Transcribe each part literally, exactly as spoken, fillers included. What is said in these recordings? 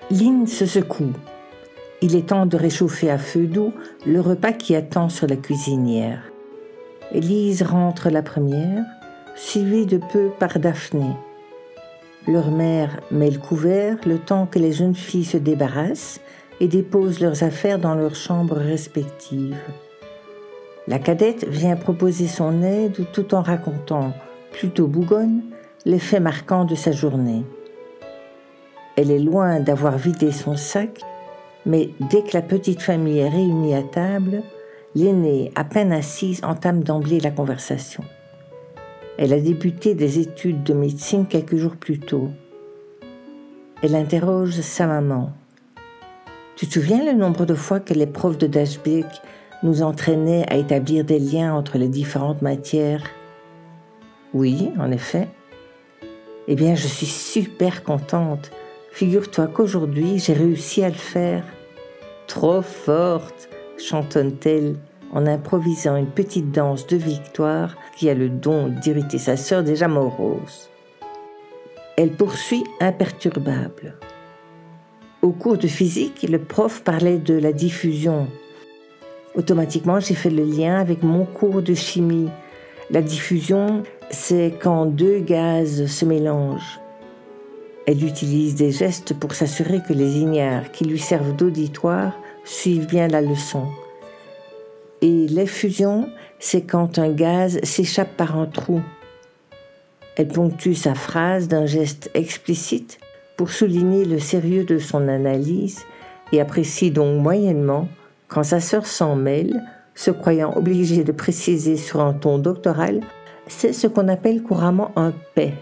Lynn se secoue. Il est temps de réchauffer à feu doux le repas qui attend sur la cuisinière. Lise rentre la première, suivie de peu par Daphné. Leur mère met le couvert le temps que les jeunes filles se débarrassent et déposent leurs affaires dans leurs chambres respectives. La cadette vient proposer son aide tout en racontant, plutôt bougonne, les faits marquants de sa journée. Elle est loin d'avoir vidé son sac, mais dès que la petite famille est réunie à table, l'aînée, à peine assise, entame d'emblée la conversation. Elle a débuté des études de médecine quelques jours plus tôt. Elle interroge sa maman. « Tu te souviens le nombre de fois que les profs de Dashbeek nous entraînaient à établir des liens entre les différentes matières ?»« Oui, en effet. »« Eh bien, je suis super contente. Figure-toi qu'aujourd'hui, j'ai réussi à le faire. »« Trop forte !» chantonne-t-elle en improvisant une petite danse de victoire qui a le don d'irriter sa sœur déjà morose. Elle poursuit imperturbable. Au cours de physique, le prof parlait de la diffusion. Automatiquement, j'ai fait le lien avec mon cours de chimie. La diffusion, c'est quand deux gaz se mélangent. Elle utilise des gestes pour s'assurer que les ignares qui lui servent d'auditoire suivent bien la leçon. Et l'effusion, c'est quand un gaz s'échappe par un trou. Elle ponctue sa phrase d'un geste explicite pour souligner le sérieux de son analyse et apprécie donc moyennement quand sa sœur s'en mêle, se croyant obligée de préciser sur un ton doctoral, c'est ce qu'on appelle couramment un paix.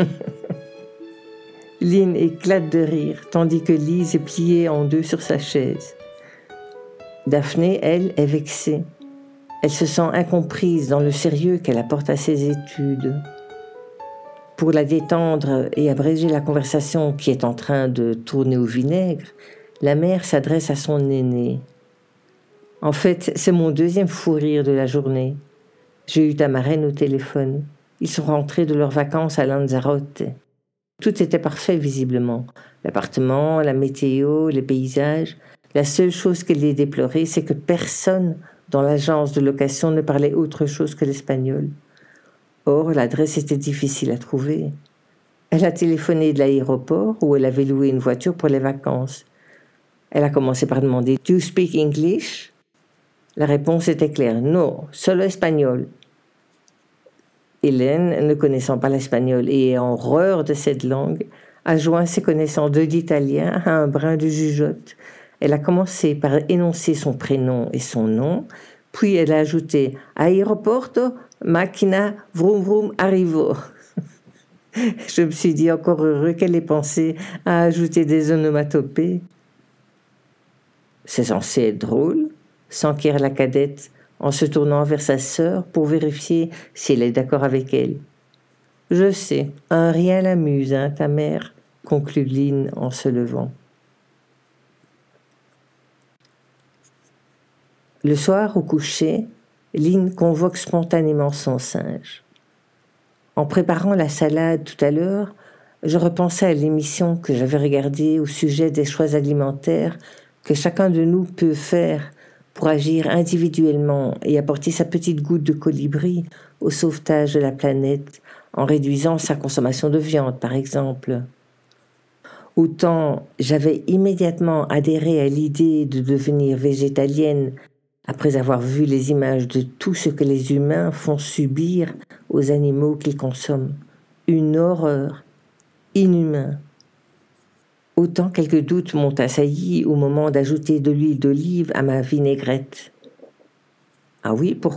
Lynn éclate de rire, tandis que Lise est pliée en deux sur sa chaise. Daphné, elle, est vexée. Elle se sent incomprise dans le sérieux qu'elle apporte à ses études. Pour la détendre et abréger la conversation qui est en train de tourner au vinaigre, la mère s'adresse à son aîné. « En fait, c'est mon deuxième fou rire de la journée. J'ai eu ta marraine au téléphone. Ils sont rentrés de leurs vacances à Lanzarote. Tout était parfait visiblement. L'appartement, la météo, les paysages. La seule chose qu'elle ait déplorée, c'est que personne dans l'agence de location ne parlait autre chose que l'espagnol. Or, l'adresse était difficile à trouver. Elle a téléphoné de l'aéroport où elle avait loué une voiture pour les vacances. Elle a commencé par demander « Do you speak English ?» La réponse était claire « Non, solo espagnol ». Hélène, ne connaissant pas l'espagnol et ayant horreur de cette langue, a joint ses connaissances de l'italien à un brin de jugeote. Elle a commencé par énoncer son prénom et son nom, puis elle a ajouté « Aeroporto, macchina, vroom vroom, arrivo ». Je me suis dit encore heureux qu'elle ait pensé à ajouter des onomatopées. C'est censé être drôle, s'enquiert la cadette en se tournant vers sa sœur pour vérifier si elle est d'accord avec elle. « Je sais, un rien l'amuse, hein, ta mère », conclut Lynn en se levant. Le soir, au coucher, Lynn convoque spontanément son singe. En préparant la salade tout à l'heure, je repensais à l'émission que j'avais regardée au sujet des choix alimentaires que chacun de nous peut faire pour agir individuellement et apporter sa petite goutte de colibri au sauvetage de la planète en réduisant sa consommation de viande, par exemple. Autant j'avais immédiatement adhéré à l'idée de devenir végétalienne après avoir vu les images de tout ce que les humains font subir aux animaux qu'ils consomment. Une horreur, inhumain. Autant quelques doutes m'ont assailli au moment d'ajouter de l'huile d'olive à ma vinaigrette. Ah oui, pourquoi ?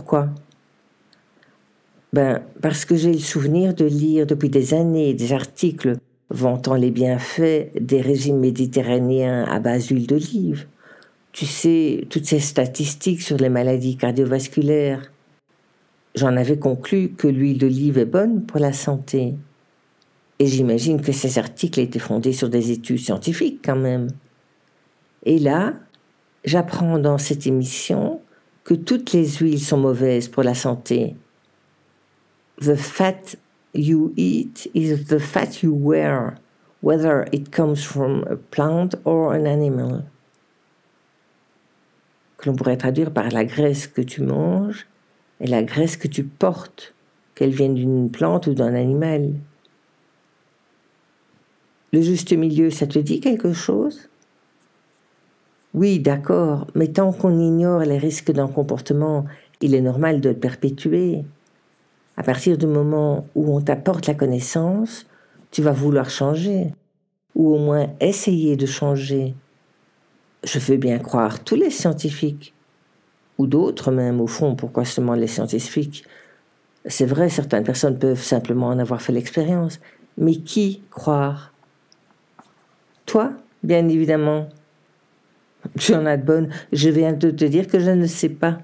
Ben, parce que j'ai le souvenir de lire depuis des années des articles vantant les bienfaits des régimes méditerranéens à base d'huile d'olive. Tu sais, toutes ces statistiques sur les maladies cardiovasculaires. J'en avais conclu que l'huile d'olive est bonne pour la santé. Et j'imagine que ces articles étaient fondés sur des études scientifiques quand même. Et là, j'apprends dans cette émission que toutes les huiles sont mauvaises pour la santé. The fat you eat is the fat you wear. whether it comes from a plant or an animal. Que l'on pourrait traduire par la graisse que tu manges et la graisse que tu portes, qu'elle vienne d'une plante ou d'un animal. Le juste milieu, ça te dit quelque chose ? Oui, d'accord, mais tant qu'on ignore les risques d'un comportement, il est normal de le perpétuer. À partir du moment où on t'apporte la connaissance, tu vas vouloir changer, ou au moins essayer de changer. Je veux bien croire tous les scientifiques, ou d'autres même, au fond, pourquoi seulement les scientifiques ? C'est vrai, certaines personnes peuvent simplement en avoir fait l'expérience, mais qui croire ? Toi, bien évidemment. Tu en as de bonnes, je viens de te dire que je ne sais pas.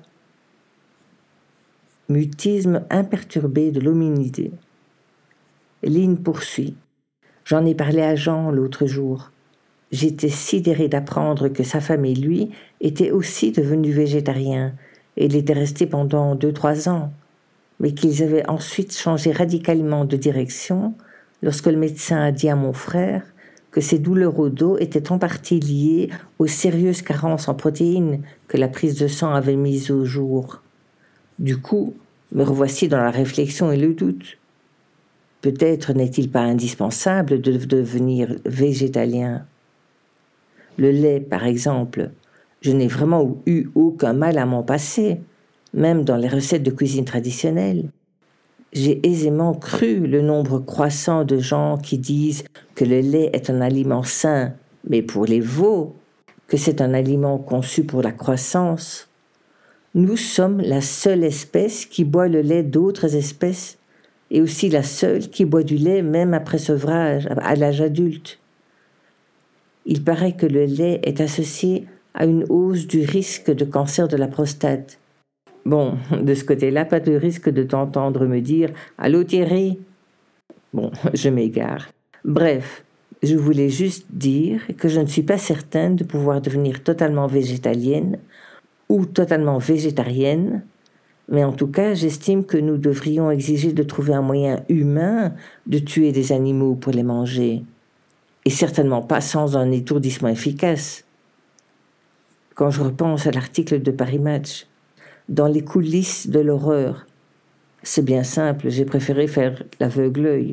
Mutisme imperturbé de l'hominidé. Lynn poursuit. J'en ai parlé à Jean l'autre jour. J'étais sidéré d'apprendre que sa femme et lui étaient aussi devenus végétariens, et il était resté pendant deux, trois ans, mais qu'ils avaient ensuite changé radicalement de direction lorsque le médecin a dit à mon frère que ses douleurs au dos étaient en partie liées aux sérieuses carences en protéines que la prise de sang avait mises au jour. Du coup, me revoici dans la réflexion et le doute. Peut-être n'est-il pas indispensable de devenir végétalien. Le lait, par exemple, je n'ai vraiment eu aucun mal à m'en passer, même dans les recettes de cuisine traditionnelle. J'ai aisément cru le nombre croissant de gens qui disent que le lait est un aliment sain, mais pour les veaux, que c'est un aliment conçu pour la croissance. Nous sommes la seule espèce qui boit le lait d'autres espèces, et aussi la seule qui boit du lait même après sevrage, à l'âge adulte. Il paraît que le lait est associé à une hausse du risque de cancer de la prostate. Bon, de ce côté-là, pas de risque de t'entendre me dire « Allô Thierry ?» Bon, je m'égare. Bref, je voulais juste dire que je ne suis pas certaine de pouvoir devenir totalement végétalienne ou totalement végétarienne, mais en tout cas, j'estime que nous devrions exiger de trouver un moyen humain de tuer des animaux pour les manger, et certainement pas sans un étourdissement efficace. Quand je repense à l'article de Paris Match, dans les coulisses de l'horreur, c'est bien simple, j'ai préféré faire l'aveugle-œil.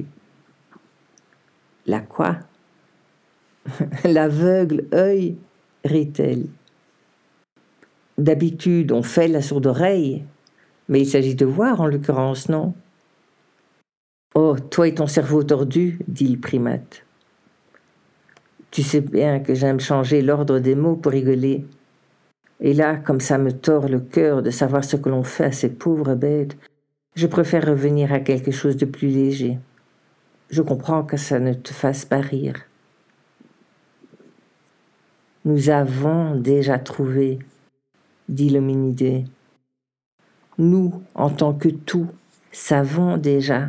La quoi ? L'aveugle-œil, rit-elle. D'habitude, on fait la sourde oreille, mais il s'agit de voir en l'occurrence, non ? Oh, toi et ton cerveau tordu, dit le primate. Tu sais bien que j'aime changer l'ordre des mots pour rigoler. Et là, comme ça me tord le cœur de savoir ce que l'on fait à ces pauvres bêtes, je préfère revenir à quelque chose de plus léger. Je comprends que ça ne te fasse pas rire. Nous avons déjà trouvé, dit l'hominidé. Nous, en tant que tout, savons déjà.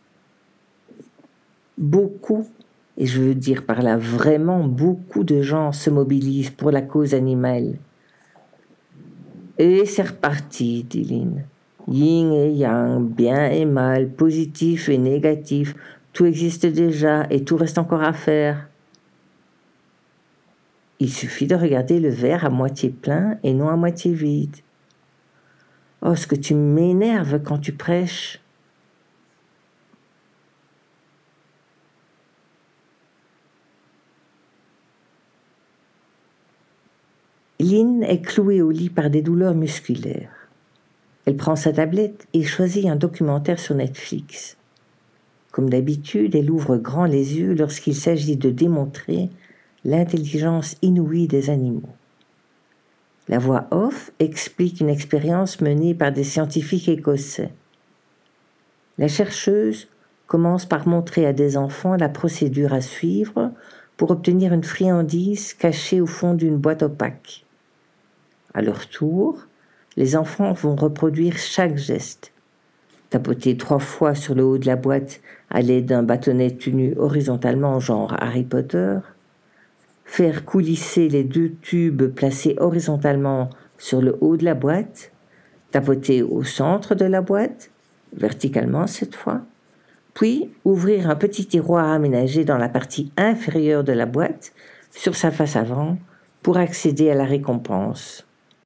Beaucoup, et je veux dire par là vraiment beaucoup de gens se mobilisent pour la cause animale. Et c'est reparti, dit Lynn. Yin et yang, bien et mal, positif et négatif, tout existe déjà et tout reste encore à faire. Il suffit de regarder le verre à moitié plein et non à moitié vide. Oh, ce que tu m'énerves quand tu prêches. Lynn est clouée au lit par des douleurs musculaires. Elle prend sa tablette et choisit un documentaire sur Netflix. Comme d'habitude, elle ouvre grand les yeux lorsqu'il s'agit de démontrer l'intelligence inouïe des animaux. La voix off explique une expérience menée par des scientifiques écossais. La chercheuse commence par montrer à des enfants la procédure à suivre pour obtenir une friandise cachée au fond d'une boîte opaque. À leur tour, les enfants vont reproduire chaque geste. Tapoter trois fois sur le haut de la boîte à l'aide d'un bâtonnet tenu horizontalement genre Harry Potter, faire coulisser les deux tubes placés horizontalement sur le haut de la boîte, tapoter au centre de la boîte, verticalement cette fois, puis ouvrir un petit tiroir aménagé dans la partie inférieure de la boîte, sur sa face avant, pour accéder à la récompense.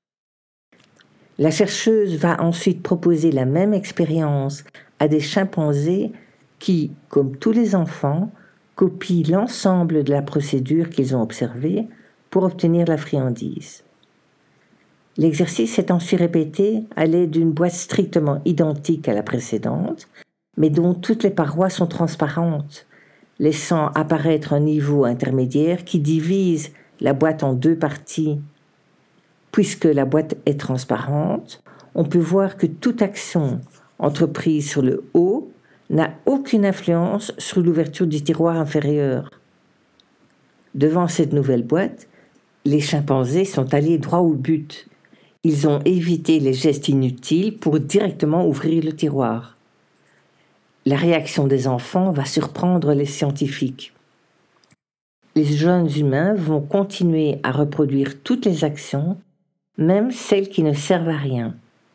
La chercheuse va ensuite proposer la même expérience à des chimpanzés qui, comme tous les enfants, copient l'ensemble de la procédure qu'ils ont observée pour obtenir la friandise. L'exercice est ensuite répété à l'aide d'une boîte strictement identique à la précédente, mais dont toutes les parois sont transparentes, laissant apparaître un niveau intermédiaire qui divise la boîte en deux parties. Puisque la boîte est transparente, on peut voir que toute action entreprise sur le haut n'a aucune influence sur l'ouverture du tiroir inférieur. Devant cette nouvelle boîte, les chimpanzés sont allés droit au but. Ils ont évité les gestes inutiles pour directement ouvrir le tiroir. La réaction des enfants va surprendre les scientifiques. Les jeunes humains vont continuer à reproduire toutes les actions, même celles qui ne servent à rien.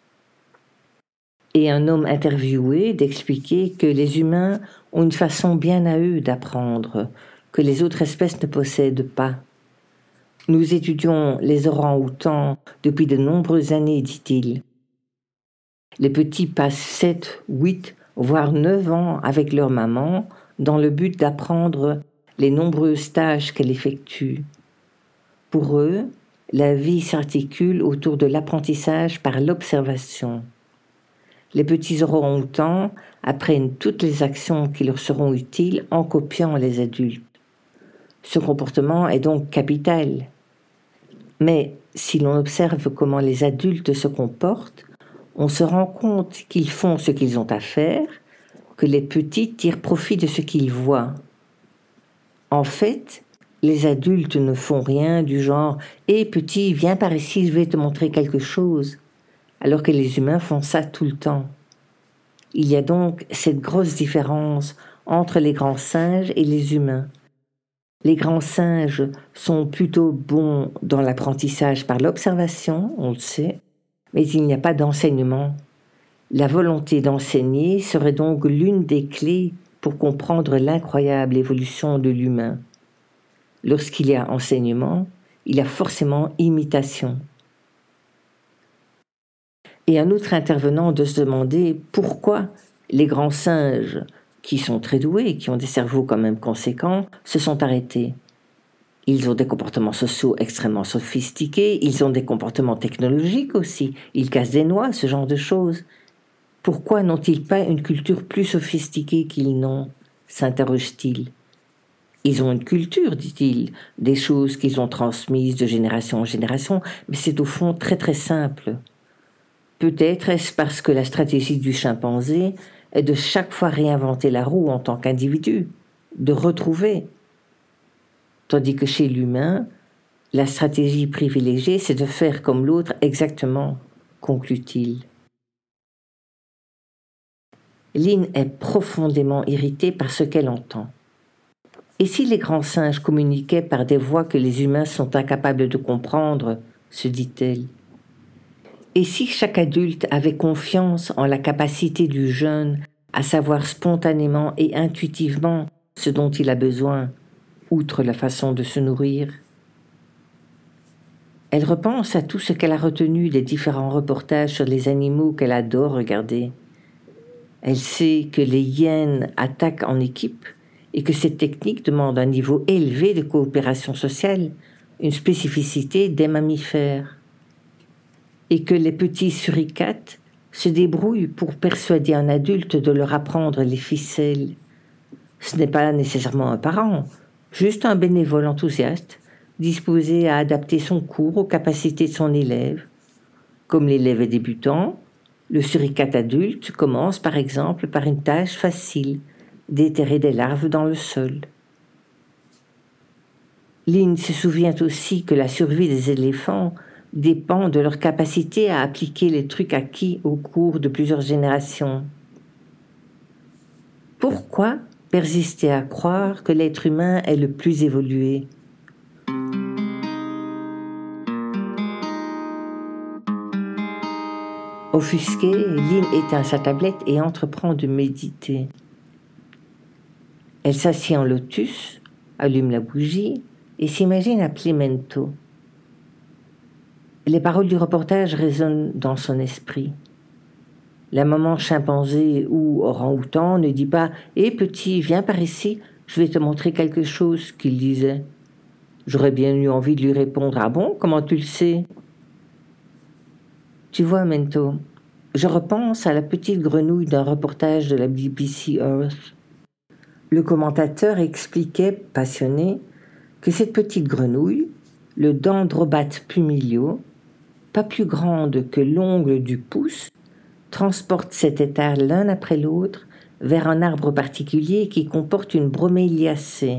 Et un homme interviewé d'expliquer que les humains ont une façon bien à eux d'apprendre, que les autres espèces ne possèdent pas. Nous étudions les orang-outans depuis de nombreuses années, dit-il. Les petits passent sept, huit, voire neuf ans avec leur maman dans le but d'apprendre les nombreuses tâches qu'elle effectue. Pour eux, la vie s'articule autour de l'apprentissage par l'observation. Les petits orang-outans apprennent toutes les actions qui leur seront utiles en copiant les adultes. Ce comportement est donc capital. Mais si l'on observe comment les adultes se comportent, on se rend compte qu'ils font ce qu'ils ont à faire, que les petits tirent profit de ce qu'ils voient. En fait, les adultes ne font rien du genre « Hé petit, viens par ici, je vais te montrer quelque chose », alors que les humains font ça tout le temps. Il y a donc cette grosse différence entre les grands singes et les humains. Les grands singes sont plutôt bons dans l'apprentissage par l'observation, on le sait, mais il n'y a pas d'enseignement. La volonté d'enseigner serait donc l'une des clés pour comprendre l'incroyable évolution de l'humain. Lorsqu'il y a enseignement, il y a forcément imitation. Et un autre intervenant de se demander pourquoi les grands singes, qui sont très doués et qui ont des cerveaux quand même conséquents, se sont arrêtés. Ils ont des comportements sociaux extrêmement sophistiqués, ils ont des comportements technologiques aussi, ils cassent des noix, ce genre de choses. Pourquoi n'ont-ils pas une culture plus sophistiquée qu'ils n'ont ? S'interroge-t-il. Ils ont une culture, dit-il, des choses qu'ils ont transmises de génération en génération, mais c'est au fond très très simple. Peut-être est-ce parce que la stratégie du chimpanzé est de chaque fois réinventer la roue en tant qu'individu, de retrouver. Tandis que chez l'humain, la stratégie privilégiée, c'est de faire comme l'autre exactement, conclut-il. Lynn est profondément irritée par ce qu'elle entend. Et si les grands singes communiquaient par des voix que les humains sont incapables de comprendre, se dit-elle. Et si chaque adulte avait confiance en la capacité du jeune à savoir spontanément et intuitivement ce dont il a besoin, outre la façon de se nourrir. Elle repense à tout ce qu'elle a retenu des différents reportages sur les animaux qu'elle adore regarder. Elle sait que les hyènes attaquent en équipe et que cette technique demande un niveau élevé de coopération sociale, une spécificité des mammifères. Et que les petits suricates se débrouillent pour persuader un adulte de leur apprendre les ficelles. Ce n'est pas nécessairement un parent, juste un bénévole enthousiaste, disposé à adapter son cours aux capacités de son élève. Comme l'élève est débutant, le suricate adulte commence par exemple par une tâche facile, déterrer des larves dans le sol. Lynn se souvient aussi que la survie des éléphants dépend de leur capacité à appliquer les trucs acquis au cours de plusieurs générations. Pourquoi persister à croire que l'être humain est le plus évolué ? Offusquée, Lynn éteint sa tablette et entreprend de méditer. Elle s'assied en lotus, allume la bougie et s'imagine appeler Mento. Les paroles du reportage résonnent dans son esprit. La maman chimpanzé ou orang-outan ne dit pas « Hé petit, viens par ici, je vais te montrer quelque chose » qu'il disait. J'aurais bien eu envie de lui répondre « Ah bon, comment tu le sais ?» Tu vois, Mento, je repense à la petite grenouille d'un reportage de la B B C Earth. Le commentateur expliquait, passionné, que cette petite grenouille, le Dendrobat pumilio, pas plus grande que l'ongle du pouce, transporte ses têtards l'un après l'autre vers un arbre particulier qui comporte une broméliacée.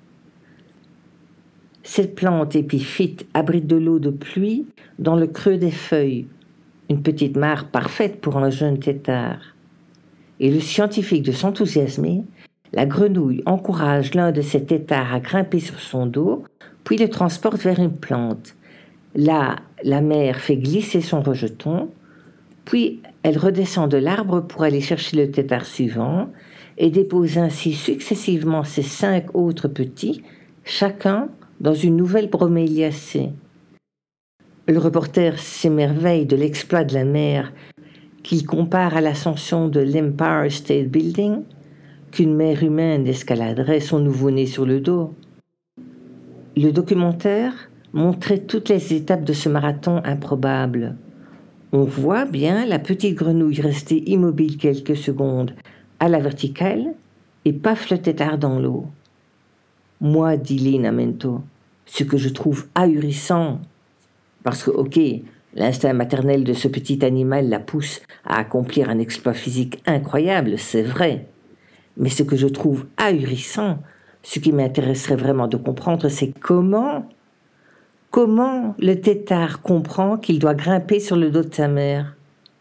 Cette plante épiphyte abrite de l'eau de pluie dans le creux des feuilles, une petite mare parfaite pour un jeune tétard. Et le scientifique de s'enthousiasmer, la grenouille encourage l'un de ses tétards à grimper sur son dos, puis le transporte vers une plante. Là, la mère fait glisser son rejeton, puis elle redescend de l'arbre pour aller chercher le tétard suivant et dépose ainsi successivement ses cinq autres petits, chacun dans une nouvelle broméliacée. Le reporter s'émerveille de l'exploit de la mère qu'il compare à l'ascension de l'Empire State Building, qu'une mère humaine escaladerait son nouveau-né sur le dos. Le documentaire montrait toutes les étapes de ce marathon improbable. On voit bien la petite grenouille rester immobile quelques secondes à la verticale et paf le tétard dans l'eau. Moi, dit Lina Mento, ce que je trouve ahurissant, parce que, ok, l'instinct maternel de ce petit animal la pousse à accomplir un exploit physique incroyable, c'est vrai. Mais ce que je trouve ahurissant, ce qui m'intéresserait vraiment de comprendre, c'est comment, comment le tétard comprend qu'il doit grimper sur le dos de sa mère.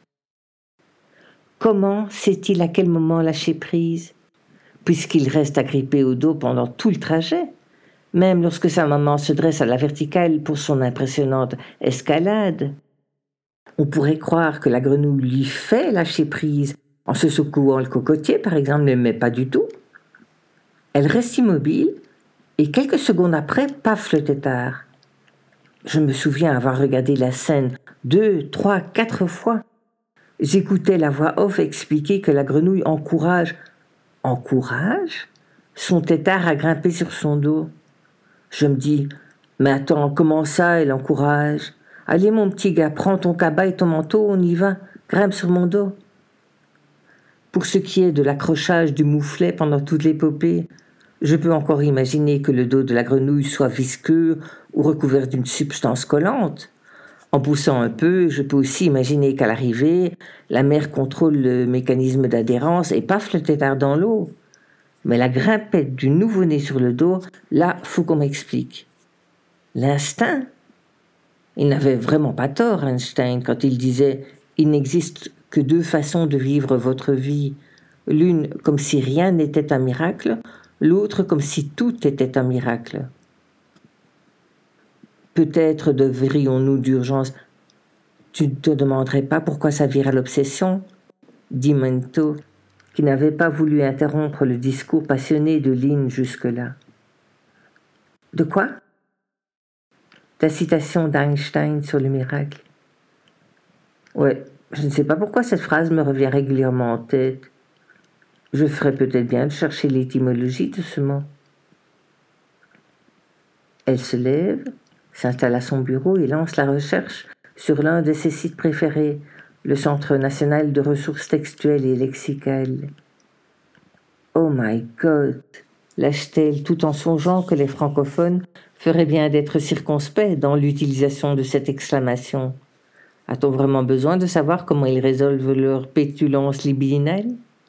Comment sait-il à quel moment lâcher prise, puisqu'il reste agrippé au dos pendant tout le trajet, même lorsque sa maman se dresse à la verticale pour son impressionnante escalade. On pourrait croire que la grenouille lui fait lâcher prise, en se secouant le cocotier, par exemple, mais pas du tout. Elle reste immobile, et quelques secondes après, paf le tétard. Je me souviens avoir regardé la scène deux, trois, quatre fois. J'écoutais la voix off expliquer que la grenouille encourage, encourage son tétard à grimper sur son dos. Je me dis, mais attends, comment ça, elle encourage? Allez mon petit gars, prends ton cabas et ton manteau, on y va, grimpe sur mon dos. Pour ce qui est de l'accrochage du mouflet pendant toute l'épopée, je peux encore imaginer que le dos de la grenouille soit visqueux ou recouvert d'une substance collante. En poussant un peu, je peux aussi imaginer qu'à l'arrivée, la mère contrôle le mécanisme d'adhérence et paf le tétard dans l'eau. Mais la grimpette du nouveau-né sur le dos, là, faut qu'on m'explique. L'instinct? Il n'avait vraiment pas tort, Einstein, quand il disait « Il n'existe que deux façons de vivre votre vie, l'une comme si rien n'était un miracle, l'autre comme si tout était un miracle. » Peut-être devrions-nous d'urgence... Tu ne te demanderais pas pourquoi ça vire à l'obsession, dit Mento, qui n'avait pas voulu interrompre le discours passionné de Lynn jusque-là. De quoi? Ta citation d'Einstein sur le miracle. Ouais, je ne sais pas pourquoi cette phrase me revient régulièrement en tête. Je ferais peut-être bien de chercher l'étymologie de ce mot. Elle se lève, s'installe à son bureau et lance la recherche sur l'un de ses sites préférés, le Centre national de ressources textuelles et lexicales. Oh my God, lâche-t-elle tout en songeant que les francophones feraient bien d'être circonspects dans l'utilisation de cette exclamation. A-t-on vraiment besoin de savoir comment ils résolvent leur pétulance libidinale?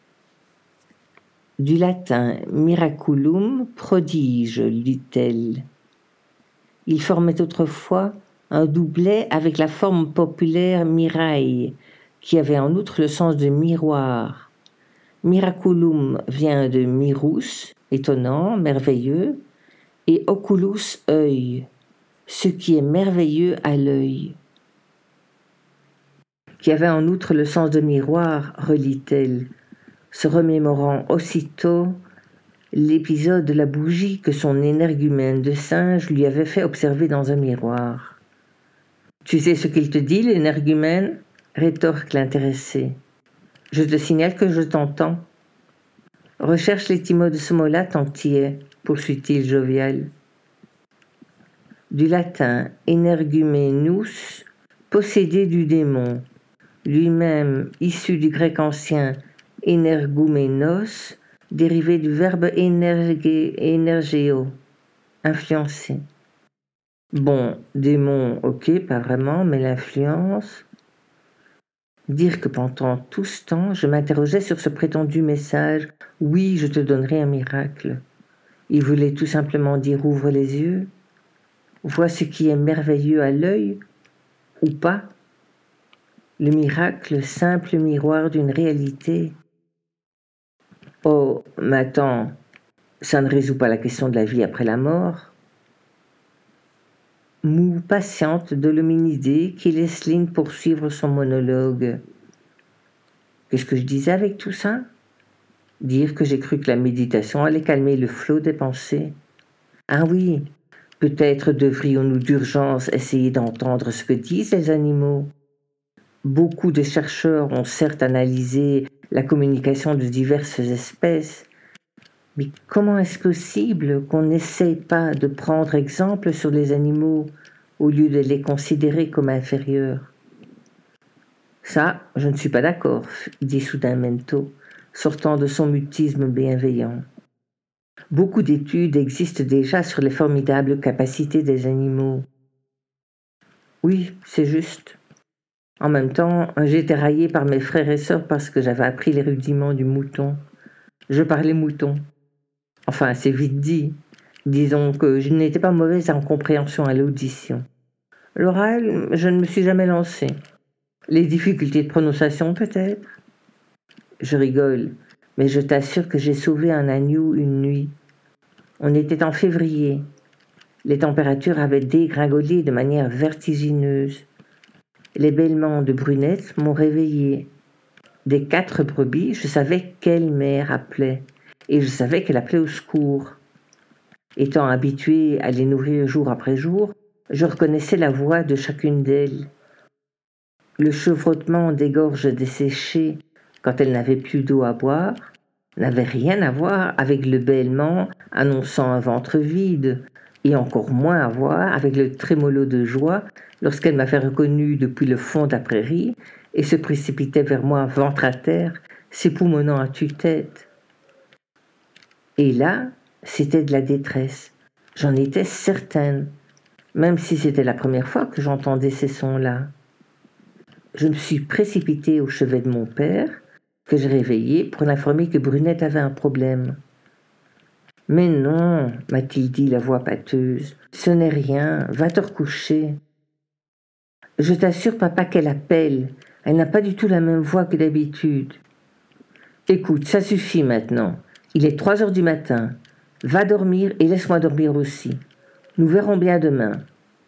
Du latin miraculum, prodige, lit-elle. Il formait autrefois un doublet avec la forme populaire miraille, qui avait en outre le sens de miroir. Miraculum vient de mirus, étonnant, merveilleux, et oculus, œil, ce qui est merveilleux à l'œil. Qui avait en outre le sens de miroir, relit-elle, se remémorant aussitôt l'épisode de la bougie que son énergumène de singe lui avait fait observer dans un miroir. « Tu sais ce qu'il te dit, l'énergumène » rétorque l'intéressé. « Je te signale que je t'entends. »« Recherche l'étymologie de ce mot-là tant que t'y es, » poursuit-il jovial. Du latin energumenus, possédé du démon, lui-même issu du grec ancien energoumenos, dérivé du verbe énerger, énergéo, influencer. Bon, démon, ok, pas vraiment, mais l'influence... Dire que pendant tout ce temps, je m'interrogeais sur ce prétendu message « Oui, je te donnerai un miracle ». Il voulait tout simplement dire « Ouvre les yeux, vois ce qui est merveilleux à l'œil, ou pas ». Le miracle, simple miroir d'une réalité. Oh, mais attends, ça ne résout pas la question de la vie après la mort. Moue patiente de l'hominidé qui laisse Lynn poursuivre son monologue. Qu'est-ce que je disais avec tout ça? Dire que j'ai cru que la méditation allait calmer le flot des pensées. Ah oui, peut-être devrions-nous d'urgence essayer d'entendre ce que disent les animaux. Beaucoup de chercheurs ont certes analysé la communication de diverses espèces, mais comment est-ce possible qu'on n'essaye pas de prendre exemple sur les animaux au lieu de les considérer comme inférieurs? Ça, je ne suis pas d'accord, dit soudain Mento, sortant de son mutisme bienveillant. Beaucoup d'études existent déjà sur les formidables capacités des animaux. Oui, c'est juste. En même temps, j'ai été raillé par mes frères et sœurs parce que j'avais appris les rudiments du mouton. Je parlais mouton. Enfin, c'est vite dit. Disons que je n'étais pas mauvaise en compréhension à l'audition. L'oral, je ne me suis jamais lancée. Les difficultés de prononciation, peut-être? Je rigole, mais je t'assure que j'ai sauvé un agneau une nuit. On était en février. Les températures avaient dégringolé de manière vertigineuse. Les bêlements de Brunette m'ont réveillée. Des quatre brebis, je savais quelle mère appelait, et je savais qu'elle appelait au secours. Étant habituée à les nourrir jour après jour, je reconnaissais la voix de chacune d'elles. Le chevrotement des gorges desséchées, quand elles n'avaient plus d'eau à boire, n'avait rien à voir avec le bêlement annonçant un ventre vide, et encore moins à voir avec le trémolo de joie lorsqu'elle m'avait reconnu depuis le fond de la prairie et se précipitait vers moi ventre à terre, s'époumonnant à tue-tête. Et là, c'était de la détresse. J'en étais certaine, même si c'était la première fois que j'entendais ces sons-là. Je me suis précipitée au chevet de mon père, que j'ai réveillé pour l'informer que Brunette avait un problème. « Mais non, m'a-t-il dit la voix pâteuse, ce n'est rien, va te recoucher. »« Je t'assure, papa, qu'elle appelle. Elle n'a pas du tout la même voix que d'habitude. »« Écoute, ça suffit maintenant. Il est trois heures du matin. Va dormir et laisse-moi dormir aussi. Nous verrons bien demain. »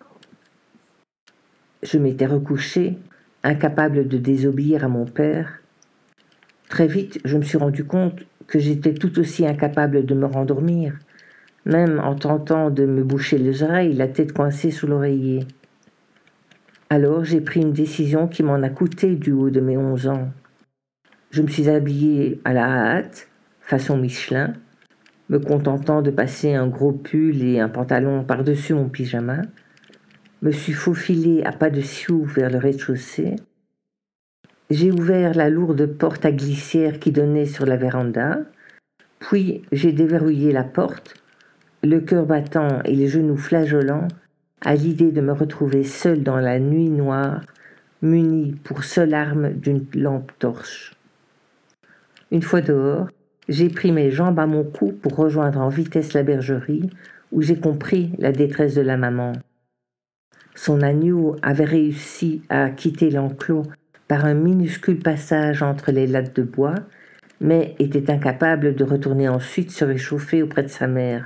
Je m'étais recouchée, incapable de désobéir à mon père. Très vite, je me suis rendu compte que j'étais tout aussi incapable de me rendormir, même en tentant de me boucher les oreilles, la tête coincée sous l'oreiller. Alors j'ai pris une décision qui m'en a coûté du haut de mes onze ans. Je me suis habillée à la hâte, façon Michelin, me contentant de passer un gros pull et un pantalon par-dessus mon pyjama, me suis faufilée à pas de sioux vers le rez-de-chaussée. J'ai ouvert la lourde porte à glissière qui donnait sur la véranda, puis j'ai déverrouillé la porte, le cœur battant et les genoux flageolants, à l'idée de me retrouver seule dans la nuit noire, munie pour seule arme d'une lampe torche. Une fois dehors, j'ai pris mes jambes à mon cou pour rejoindre en vitesse la bergerie, où j'ai compris la détresse de la maman. Son agneau avait réussi à quitter l'enclos par un minuscule passage entre les lattes de bois, mais était incapable de retourner ensuite se réchauffer auprès de sa mère.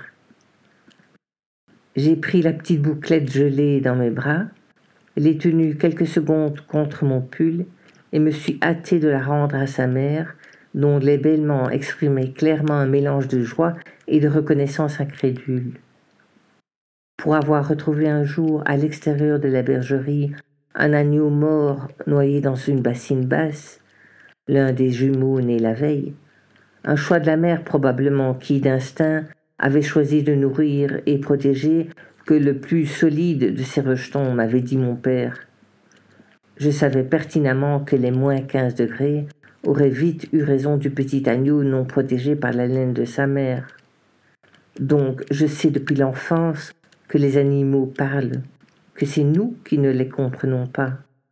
J'ai pris la petite bouclette gelée dans mes bras, l'ai tenue quelques secondes contre mon pull et me suis hâtée de la rendre à sa mère, dont les bêlements exprimaient clairement un mélange de joie et de reconnaissance incrédule. Pour avoir retrouvé un jour, à l'extérieur de la bergerie, un agneau mort noyé dans une bassine basse, l'un des jumeaux nés la veille, un choix de la mère probablement qui, d'instinct, avait choisi de nourrir et protéger que le plus solide de ses rejetons, m'avait dit mon père. Je savais pertinemment que les moins quinze degrés auraient vite eu raison du petit agneau non protégé par la laine de sa mère. Donc je sais depuis l'enfance que les animaux parlent, que c'est nous qui ne les comprenons pas.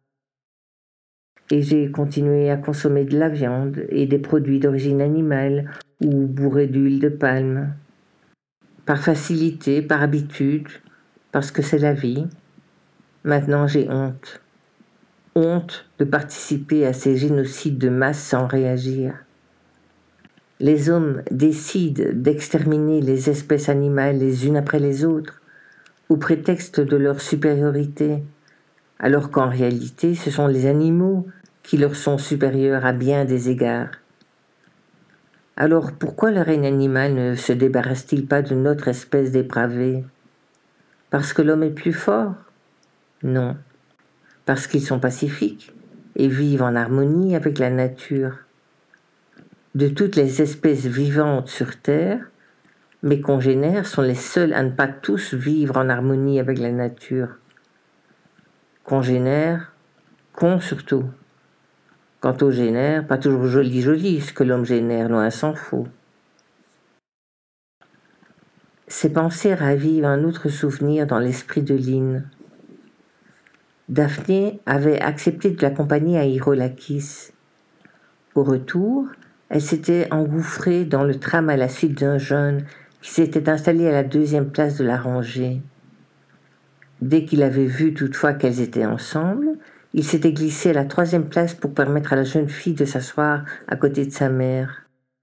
Et j'ai continué à consommer de la viande et des produits d'origine animale ou bourrés d'huile de palme. Par facilité, par habitude, parce que c'est la vie. Maintenant j'ai honte. Honte de participer à ces génocides de masse sans réagir. Les hommes décident d'exterminer les espèces animales les unes après les autres, au prétexte de leur supériorité, alors qu'en réalité ce sont les animaux qui leur sont supérieurs à bien des égards. Alors pourquoi le règne animal ne se débarrasse-t-il pas de notre espèce dépravée? Parce que l'homme est plus fort? Non. Parce qu'ils sont pacifiques et vivent en harmonie avec la nature. De toutes les espèces vivantes sur Terre, mes congénères sont les seuls à ne pas tous vivre en harmonie avec la nature. Congénères, cons surtout. Quant aux génères, pas toujours joli joli ce que l'homme génère, loin s'en faut. Ces pensées ravivent un autre souvenir dans l'esprit de Lynn. Daphné avait accepté de l'accompagner à Hyrolakis. Au retour, elle s'était engouffrée dans le tram à la suite d'un jeune qui s'était installé à la deuxième place de la rangée. Dès qu'il avait vu toutefois qu'elles étaient ensemble, il s'était glissé à la troisième place pour permettre à la jeune fille de s'asseoir à côté de sa mère.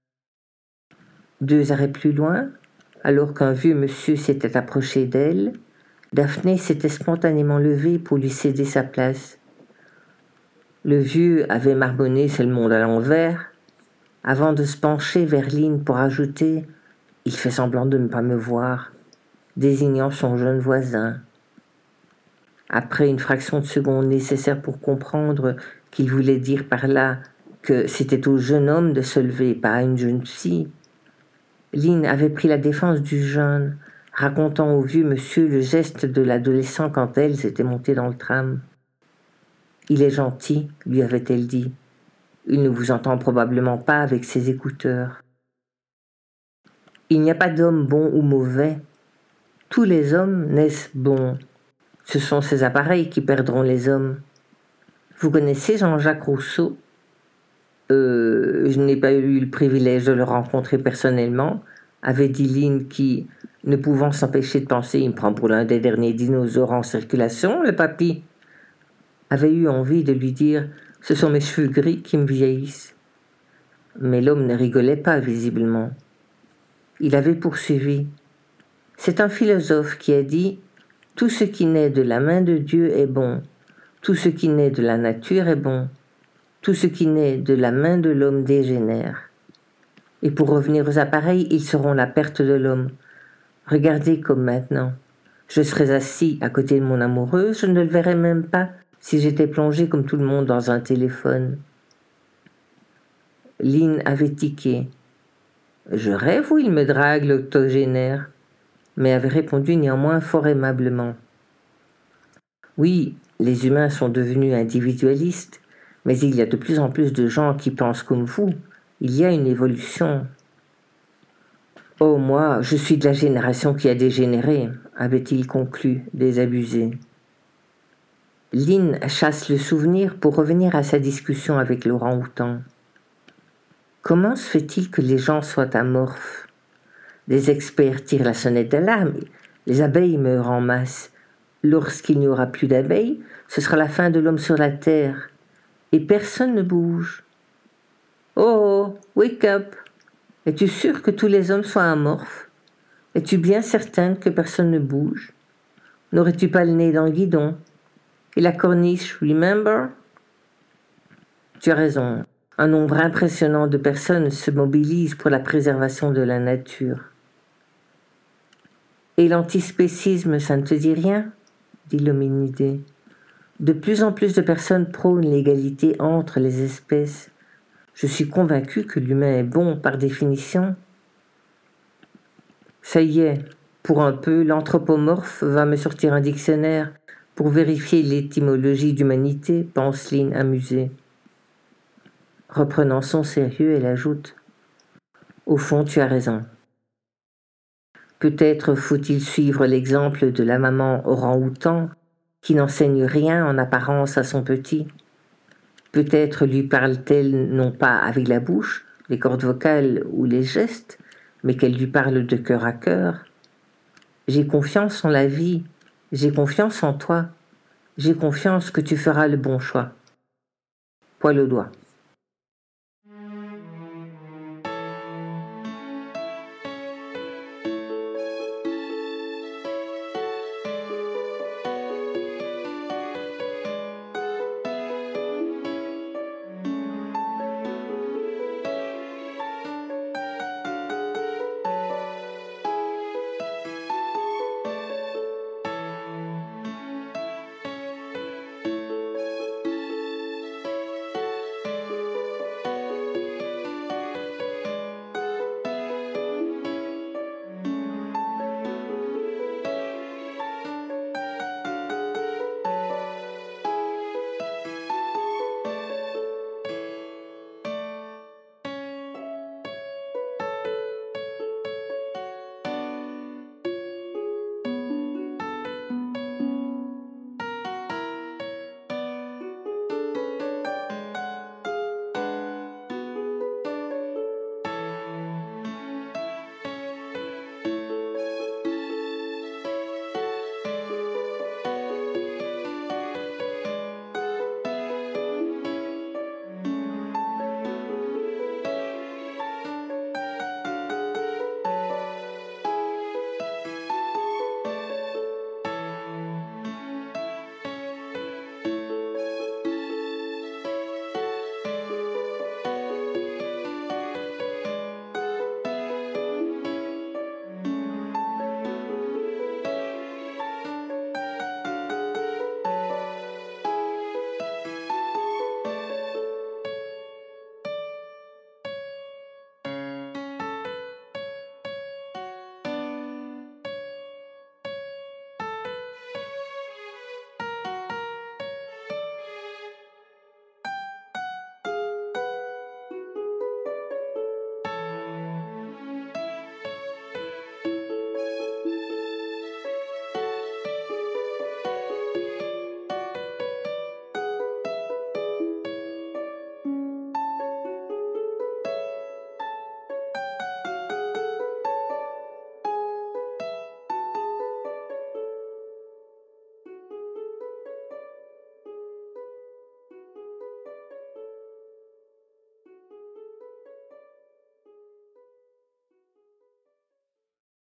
Deux arrêts plus loin, alors qu'un vieux monsieur s'était approché d'elle, Daphné s'était spontanément levée pour lui céder sa place. Le vieux avait marmonné « c'est le monde à l'envers » avant de se pencher vers Lynn pour ajouter « il fait semblant de ne pas me voir », désignant son jeune voisin. Après une fraction de seconde nécessaire pour comprendre qu'il voulait dire par là que c'était au jeune homme de se lever, pas à une jeune fille, Lynn avait pris la défense du jeune, racontant au vieux monsieur le geste de l'adolescent quand elle s'était montée dans le tram. « Il est gentil, lui avait-elle dit. Il ne vous entend probablement pas avec ses écouteurs. » Il n'y a pas d'homme bon ou mauvais. Tous les hommes naissent bons. Ce sont ces appareils qui perdront les hommes. Vous connaissez Jean-Jacques Rousseau ? Euh, je n'ai pas eu le privilège de le rencontrer personnellement, avait dit Lynn qui, ne pouvant s'empêcher de penser « il me prend pour l'un des derniers dinosaures en circulation, le papy », avait eu envie de lui dire « ce sont mes cheveux gris qui me vieillissent ». Mais l'homme ne rigolait pas visiblement. Il avait poursuivi. C'est un philosophe qui a dit « tout ce qui naît de la main de Dieu est bon, tout ce qui naît de la nature est bon, tout ce qui naît de la main de l'homme dégénère. Et pour revenir aux appareils, ils seront la perte de l'homme. Regardez comme maintenant. Je serais assis à côté de mon amoureuse, je ne le verrais même pas si j'étais plongé comme tout le monde dans un téléphone. » Lynn avait tiqué. « Je rêve ou il me drague l'octogénaire ?» mais avait répondu néanmoins fort aimablement. « Oui, les humains sont devenus individualistes, mais il y a de plus en plus de gens qui pensent comme vous. Il y a une évolution. »« Oh, moi, je suis de la génération qui a dégénéré, » avait-il conclu, désabusé. Lynn chasse le souvenir pour revenir à sa discussion avec l'orang-outan. Comment se fait-il que les gens soient amorphes? Des experts tirent la sonnette d'alarme. Les abeilles meurent en masse. Lorsqu'il n'y aura plus d'abeilles, ce sera la fin de l'homme sur la terre. Et personne ne bouge. Oh, wake up! Es-tu sûr que tous les hommes soient amorphes? Es-tu bien certaine que personne ne bouge? N'aurais-tu pas le nez dans le guidon? Et la corniche, remember? Tu as raison. Un nombre impressionnant de personnes se mobilisent pour la préservation de la nature. Et l'antispécisme, ça ne te dit rien ? Dit l'hominidé. De plus en plus de personnes prônent l'égalité entre les espèces. Je suis convaincu que l'humain est bon par définition. Ça y est, pour un peu, l'anthropomorphe va me sortir un dictionnaire pour vérifier l'étymologie d'humanité, pense Lynn amusée. Reprenant son sérieux, elle ajoute « Au fond, tu as raison. Peut-être faut-il suivre l'exemple de la maman orang-outan qui n'enseigne rien en apparence à son petit. Peut-être lui parle-t-elle non pas avec la bouche, les cordes vocales ou les gestes, mais qu'elle lui parle de cœur à cœur. J'ai confiance en la vie, j'ai confiance en toi, j'ai confiance que tu feras le bon choix. » Poil au doigt.